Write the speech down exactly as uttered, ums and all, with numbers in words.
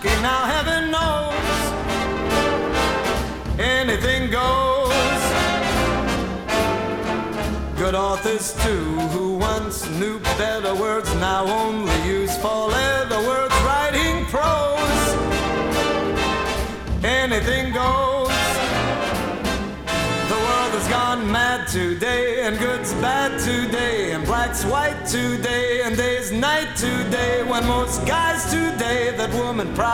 lucky now, heaven knows. Anything goes. Good authors too, who once knew better words, now only use four-letter words writing prose. Anything goes. The world has gone mad today, and good's bad today, and black's white today, and day's night today, when most guys today that woman pride